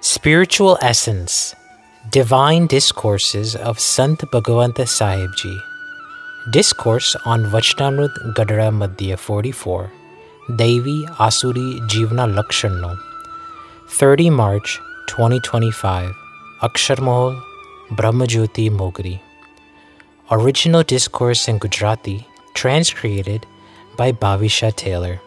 Spiritual Essence, Divine Discourses of Sant Bhagavanta Sahib Ji. Discourse on Vachanamrut Gadara Madhya 44, Devi Asuri Jivna Lakshanno, 30 March 2025, Aksharmahal, Brahmajyoti Mogri. Original discourse in Gujarati, transcreated by Bhavisha Taylor.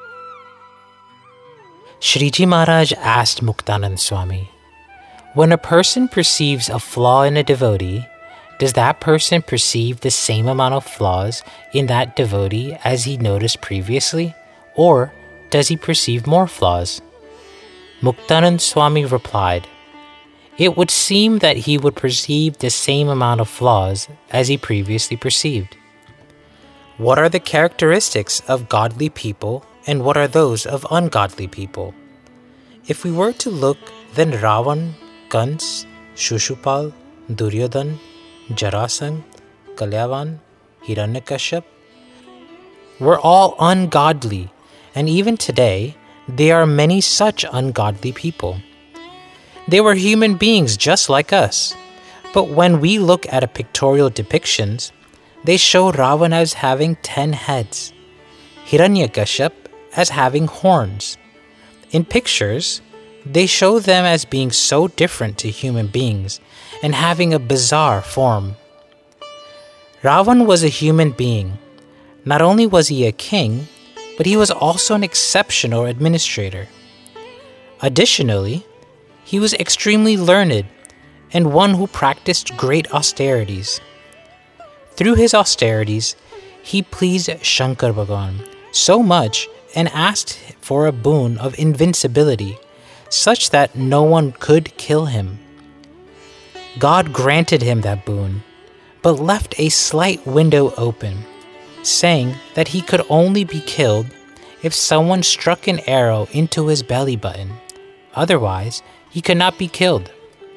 Shriji Maharaj asked Muktanand Swami, when a person perceives a flaw in a devotee, does that person perceive the same amount of flaws in that devotee as he noticed previously, or does he perceive more flaws? Muktanand Swami replied, it would seem that he would perceive the same amount of flaws as he previously perceived. What are the characteristics of godly people and what are those of ungodly people? If we were to look, then Ravan, Kans, Shushupal, Duryodhan, Jarasandha, Kalyavan, Hiranyakashyap were all ungodly, and even today there are many such ungodly people. They were human beings just like us, but when we look at pictorial depictions, they show Ravan as having 10 heads, Hiranyakashyap as having horns. In pictures, they show them as being so different to human beings and having a bizarre form. Ravan was a human being. Not only was he a king, but he was also an exceptional administrator. Additionally, he was extremely learned and one who practiced great austerities. Through his austerities, he pleased Shankar Bhagavan so much and asked for a boon of invincibility, such that no one could kill him. God granted him that boon, but left a slight window open, saying that he could only be killed if someone struck an arrow into his belly button. Otherwise, he could not be killed.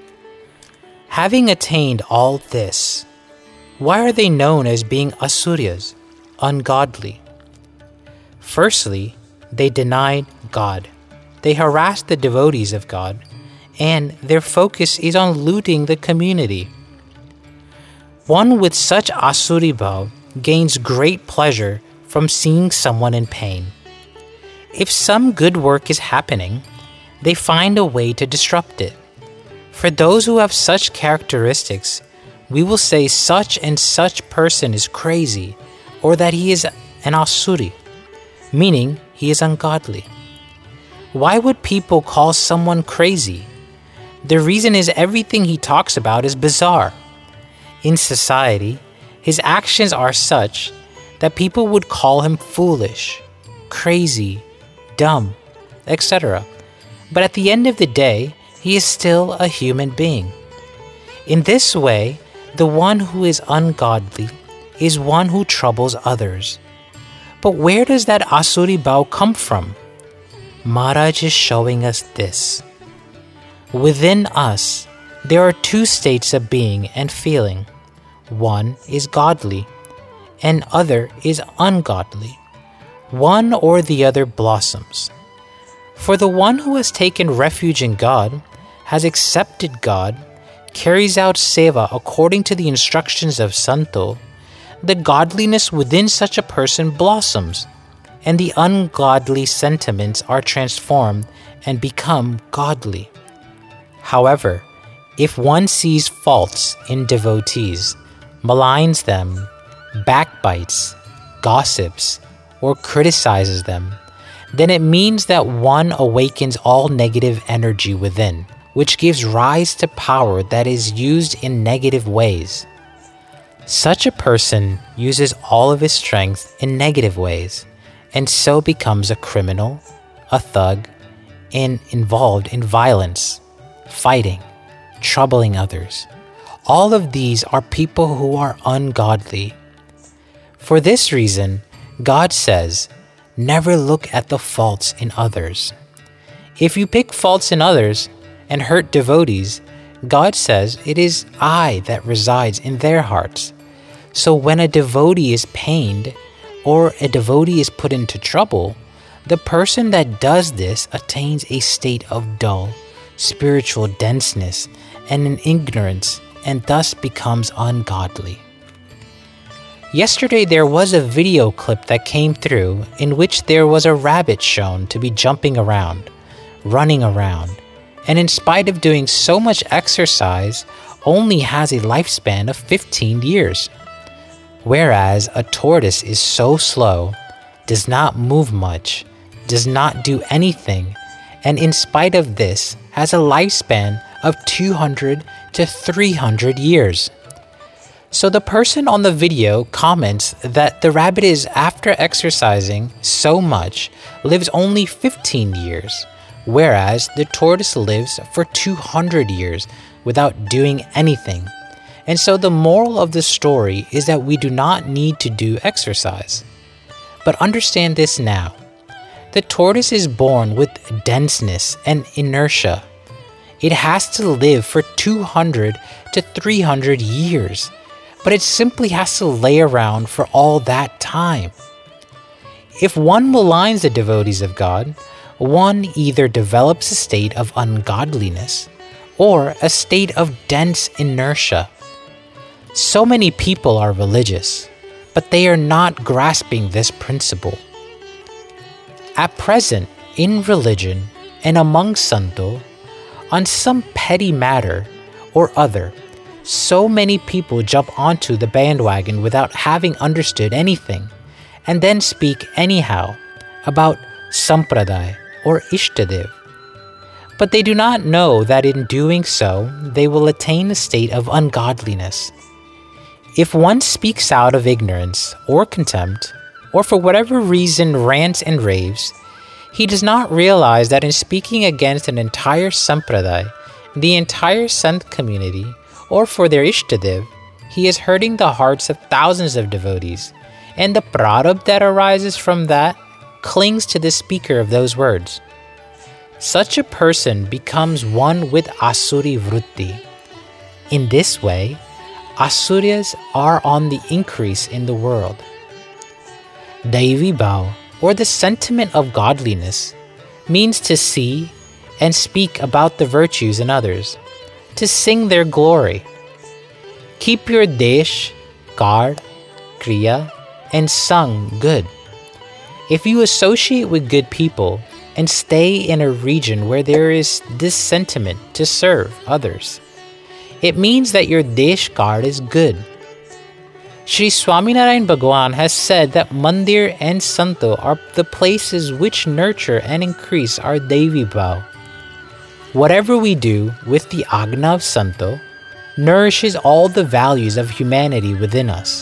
Having attained all this, why are they known as being asuryas, ungodly? Firstly, they denied God. They harassed the devotees of God, and their focus is on looting the community. One with such asuri bhav gains great pleasure from seeing someone in pain. If some good work is happening, they find a way to disrupt it. For those who have such characteristics, we will say such and such person is crazy, or that he is an asuri, meaning he is ungodly. Why would people call someone crazy? The reason is everything he talks about is bizarre. In society, his actions are such that people would call him foolish, crazy, dumb, etc. But at the end of the day, he is still a human being. In this way, the one who is ungodly is one who troubles others. But where does that asuri bhav come from? Maharaj is showing us this. Within us, there are two states of being and feeling. One is godly, and other is ungodly. One or the other blossoms. For the one who has taken refuge in God, has accepted God, carries out seva according to the instructions of Santo, the godliness within such a person blossoms, and the ungodly sentiments are transformed and become godly. However, if one sees faults in devotees, maligns them, backbites, gossips, or criticizes them, then it means that one awakens all negative energy within, which gives rise to power that is used in negative ways. Such a person uses all of his strength in negative ways, and so becomes a criminal, a thug, and involved in violence, fighting, troubling others. All of these are people who are ungodly. For this reason, God says, never look at the faults in others. If you pick faults in others and hurt devotees, God says it is I that resides in their hearts. So when a devotee is pained or a devotee is put into trouble, the person that does this attains a state of dull, spiritual denseness, and an ignorance, and thus becomes ungodly. Yesterday there was a video clip that came through in which there was a rabbit shown to be jumping around, running around, and in spite of doing so much exercise, only has a lifespan of 15 years. Whereas a tortoise is so slow, does not move much, does not do anything, and in spite of this has a lifespan of 200 to 300 years. So the person on the video comments that the rabbit is, after exercising so much, lives only 15 years, whereas the tortoise lives for 200 years without doing anything. And so the moral of the story is that we do not need to do exercise. But understand this now. The tortoise is born with denseness and inertia. It has to live for 200 to 300 years, but it simply has to lay around for all that time. If one maligns the devotees of God, one either develops a state of ungodliness or a state of dense inertia. So many people are religious, but they are not grasping this principle. At present, in religion and among Santo, on some petty matter or other, so many people jump onto the bandwagon without having understood anything, and then speak anyhow about Sampradaya or Ishtadev. But they do not know that in doing so, they will attain a state of ungodliness. If one speaks out of ignorance or contempt, or for whatever reason rants and raves, he does not realize that in speaking against an entire Sampradaya, the entire Sant community, or for their Ishtadev, he is hurting the hearts of thousands of devotees, and the prarabdha that arises from that clings to the speaker of those words. Such a person becomes one with Asuri Vritti. In this way, Asuryas are on the increase in the world. Daivi Bhav, or the sentiment of godliness, means to see and speak about the virtues in others, to sing their glory. Keep your desh, kard, kriya, and sang good. If you associate with good people and stay in a region where there is this sentiment to serve others, it means that your desh kard is good. Sri Swaminarayan Bhagwan has said that Mandir and Santo are the places which nurture and increase our Devi Bhav. Whatever we do with the Agna of Santo nourishes all the values of humanity within us.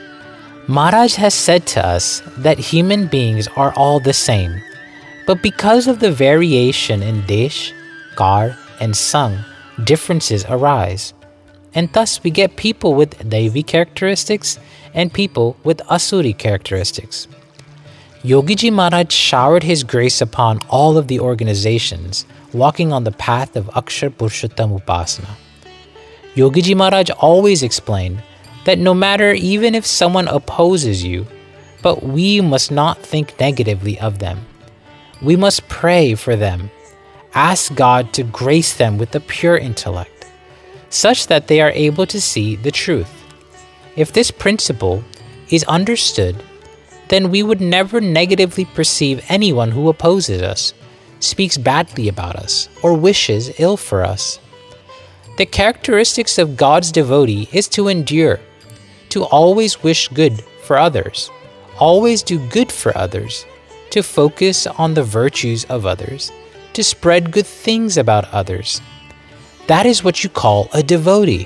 Maharaj has said to us that human beings are all the same, but because of the variation in Desh, Kar, and Sang, differences arise, and thus we get people with Devi characteristics and people with Asuri characteristics. Yogiji Maharaj showered his grace upon all of the organizations walking on the path of Akshar Purushottam Upasana. Yogiji Maharaj always explained that no matter even if someone opposes you, but we must not think negatively of them. We must pray for them, ask God to grace them with a pure intellect, such that they are able to see the truth. If this principle is understood, then we would never negatively perceive anyone who opposes us, speaks badly about us, or wishes ill for us. The characteristics of God's devotee is to endure, to always wish good for others, always do good for others, to focus on the virtues of others, to spread good things about others. That is what you call a devotee.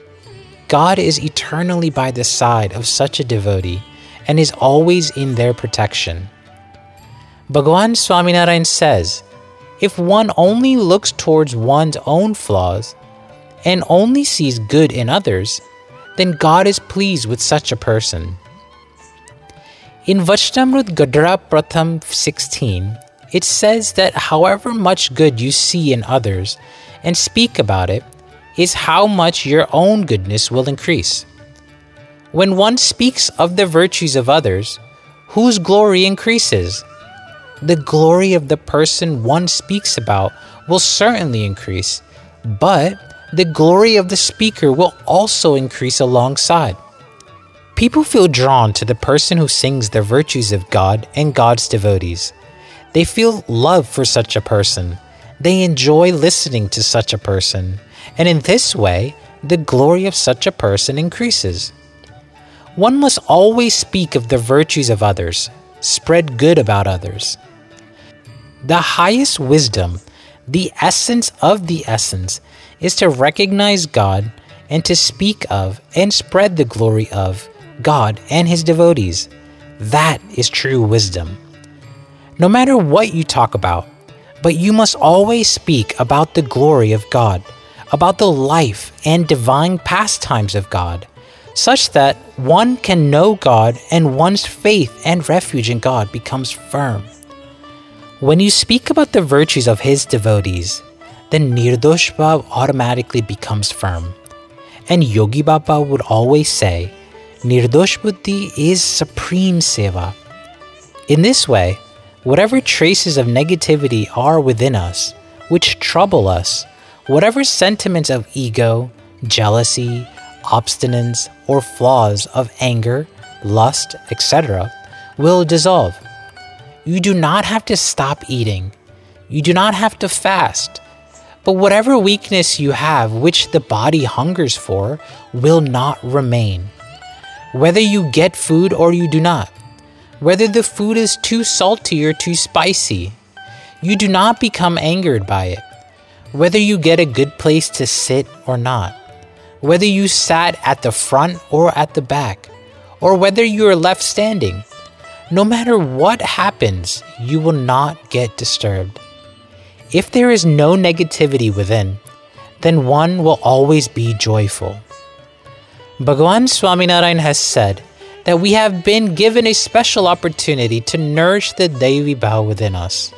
God is eternally by the side of such a devotee and is always in their protection. Bhagavan Swaminarayan says, if one only looks towards one's own flaws and only sees good in others, then God is pleased with such a person. In Vachnamrut Gadara Pratham 16, it says that however much good you see in others and speak about it is how much your own goodness will increase. When one speaks of the virtues of others, whose glory increases? The glory of the person one speaks about will certainly increase, but the glory of the speaker will also increase alongside. People feel drawn to the person who sings the virtues of God and God's devotees. They feel love for such a person. They enjoy listening to such a person, and in this way, the glory of such a person increases. One must always speak of the virtues of others, spread good about others. The highest wisdom, the essence of the essence, is to recognize God and to speak of and spread the glory of God and His devotees. That is true wisdom. No matter what you talk about, but you must always speak about the glory of God, about the life and divine pastimes of God, such that one can know God and one's faith and refuge in God becomes firm. When you speak about the virtues of His devotees, then Nirdosh Bhav automatically becomes firm. And Yogi Baba would always say, Nirdosh Buddhi is supreme seva. In this way, whatever traces of negativity are within us, which trouble us, whatever sentiments of ego, jealousy, obstinance, or flaws of anger, lust, etc., will dissolve. You do not have to stop eating. You do not have to fast. But whatever weakness you have, which the body hungers for, will not remain. Whether you get food or you do not, whether the food is too salty or too spicy, you do not become angered by it. Whether you get a good place to sit or not, whether you sat at the front or at the back, or whether you are left standing, no matter what happens, you will not get disturbed. If there is no negativity within, then one will always be joyful. Bhagavan Swaminarayan has said that we have been given a special opportunity to nourish the Daivi Bhav within us.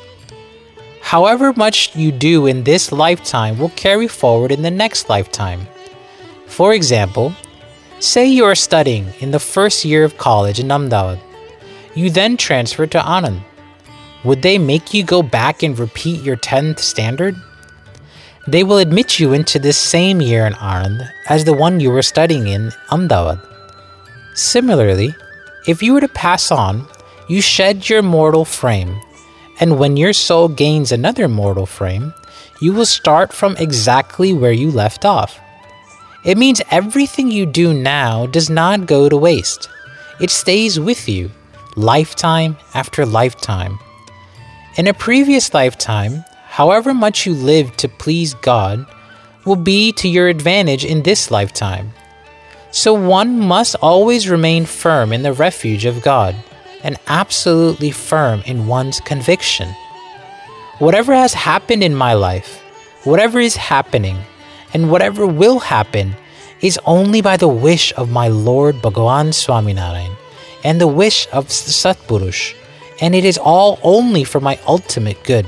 However much you do in this lifetime will carry forward in the next lifetime. For example, say you are studying in the first year of college in Ahmedabad. You then transfer to Anand. Would they make you go back and repeat your 10th standard? They will admit you into this same year in Anand as the one you were studying in Ahmedabad. Similarly, if you were to pass on, you shed your mortal frame, and when your soul gains another mortal frame, you will start from exactly where you left off. It means everything you do now does not go to waste. It stays with you, lifetime after lifetime. In a previous lifetime, however much you lived to please God will be to your advantage in this lifetime. So one must always remain firm in the refuge of God and absolutely firm in one's conviction. Whatever has happened in my life, whatever is happening, and whatever will happen is only by the wish of my Lord Bhagavan Swaminarayan and the wish of the Satpurush, and it is all only for my ultimate good.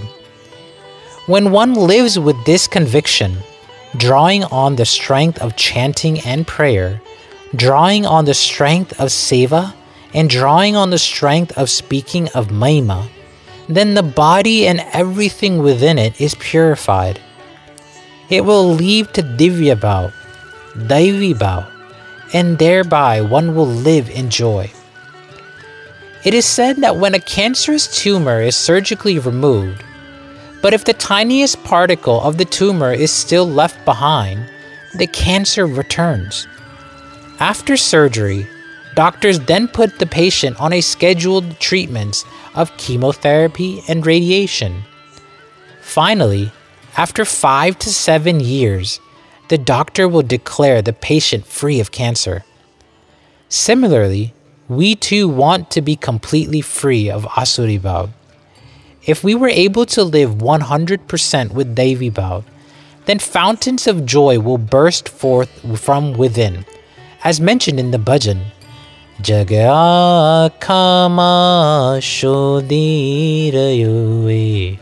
When one lives with this conviction, drawing on the strength of chanting and prayer, drawing on the strength of seva, and drawing on the strength of speaking of Mahima, then the body and everything within it is purified. It will lead to Divya Bhav, Daivi Bhav, and thereby one will live in joy. It is said that when a cancerous tumor is surgically removed, but if the tiniest particle of the tumor is still left behind, the cancer returns. After surgery, doctors then put the patient on a scheduled treatments of chemotherapy and radiation. Finally, after 5 to 7 years, the doctor will declare the patient free of cancer. Similarly, we too want to be completely free of Asuri Bhav. If we were able to live 100% with Daivi Bhav, then fountains of joy will burst forth from within, as mentioned in the bhajan. Jagya kama shodirayoe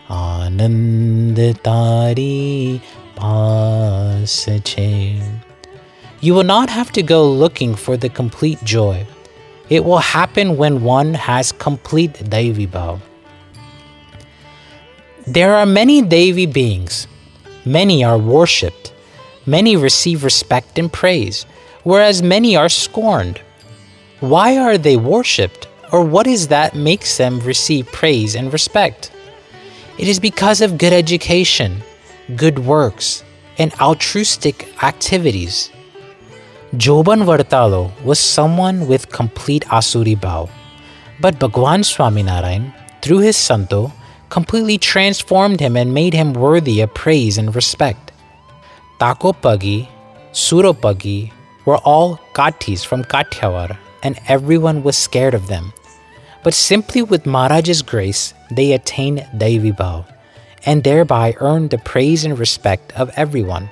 anandatari pasache. You will not have to go looking for the complete joy. It will happen when one has complete Daivi Bhav. There are many Devi beings. Many are worshipped. Many receive respect and praise, whereas many are scorned. Why are they worshipped, or what is that makes them receive praise and respect? It is because of good education, good works, and altruistic activities. Joban Vartalo was someone with complete Asuri Bhav, but Bhagwan Swaminarayan, through his Santo, completely transformed him and made him worthy of praise and respect. Takopagi, Suropagi were all Kathis from Kathiawar, and everyone was scared of them. But simply with Maharaj's grace, they attained Devi Bhav, and thereby earned the praise and respect of everyone.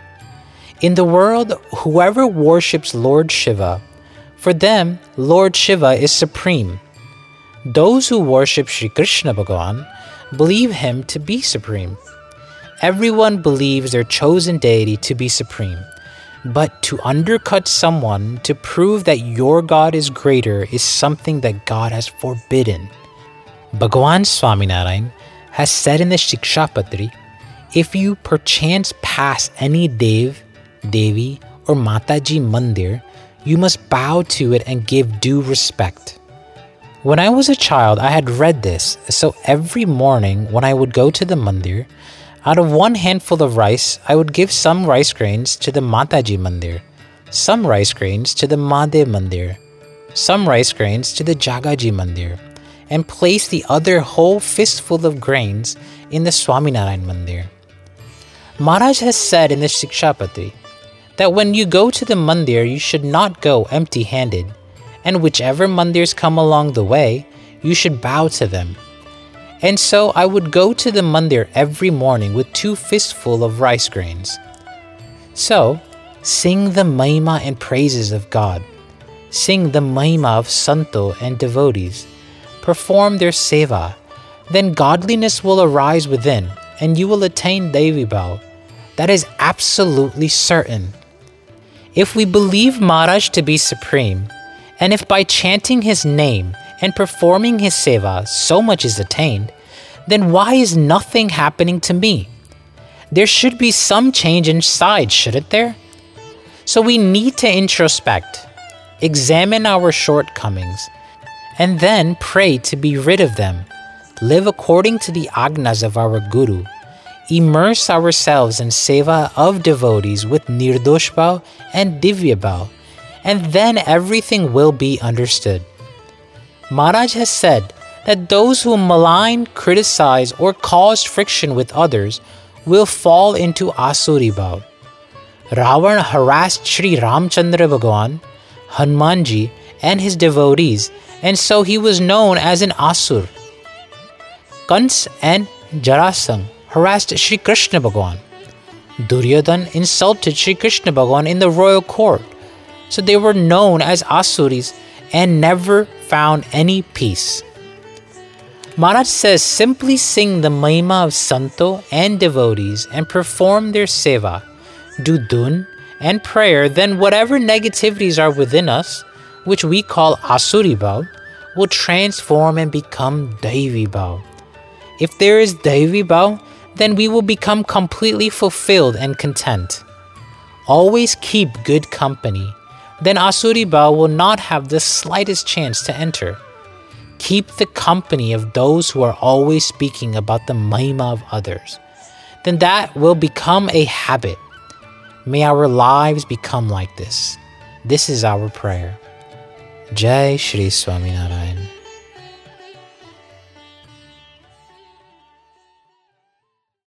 In the world, whoever worships Lord Shiva, for them, Lord Shiva is supreme. Those who worship Sri Krishna Bhagavan believe him to be supreme. Everyone believes their chosen deity to be supreme, but to undercut someone to prove that your God is greater is something that God has forbidden. Bhagwan Swaminarayan has said in the Shikshapatri, if you perchance pass any Dev, Devi or Mataji Mandir, you must bow to it and give due respect. When I was a child, I had read this, so every morning when I would go to the mandir, out of one handful of rice, I would give some rice grains to the Mataji Mandir, some rice grains to the Mahadev Mandir, some rice grains to the Jagaji Mandir, and place the other whole fistful of grains in the Swaminarayan Mandir. Maharaj has said in the Shikshapatri that when you go to the mandir, you should not go empty-handed, and whichever mandirs come along the way, you should bow to them. And so I would go to the mandir every morning with 2 fistfuls of rice grains. So, sing the Mahima and praises of God. Sing the Mahima of Santo and devotees. Perform their seva. Then godliness will arise within, and you will attain Devi Bhav. That is absolutely certain. If we believe Maharaj to be supreme, and if by chanting his name and performing his seva so much is attained, then why is nothing happening to me? There should be some change inside, shouldn't there? So we need to introspect, examine our shortcomings, and then pray to be rid of them, live according to the agnas of our Guru, immerse ourselves in seva of devotees with Nirdosh Bhav and Divya Bhav, and then everything will be understood. Maharaj has said that those who malign, criticize, or cause friction with others will fall into Asuri Bhav. Ravan harassed Sri Ramchandra Bhagavan, Hanumanji, and his devotees, and so he was known as an Asur. Kans and Jarasangh harassed Sri Krishna Bhagavan. Duryodhan insulted Sri Krishna Bhagavan in the royal court, so they were known as Asuris and never found any peace. Maharaj says simply sing the Mahima of Santo and devotees and perform their seva, do dun and prayer, then whatever negativities are within us, which we call Asuri Bhav, will transform and become Devi Bhav. If there is Devi Bhav, then we will become completely fulfilled and content. Always keep good company. Then Asuri Bhav will not have the slightest chance to enter. Keep the company of those who are always speaking about the Mahima of others. Then that will become a habit. May our lives become like this. This is our prayer. Jai Shri Swaminarayan.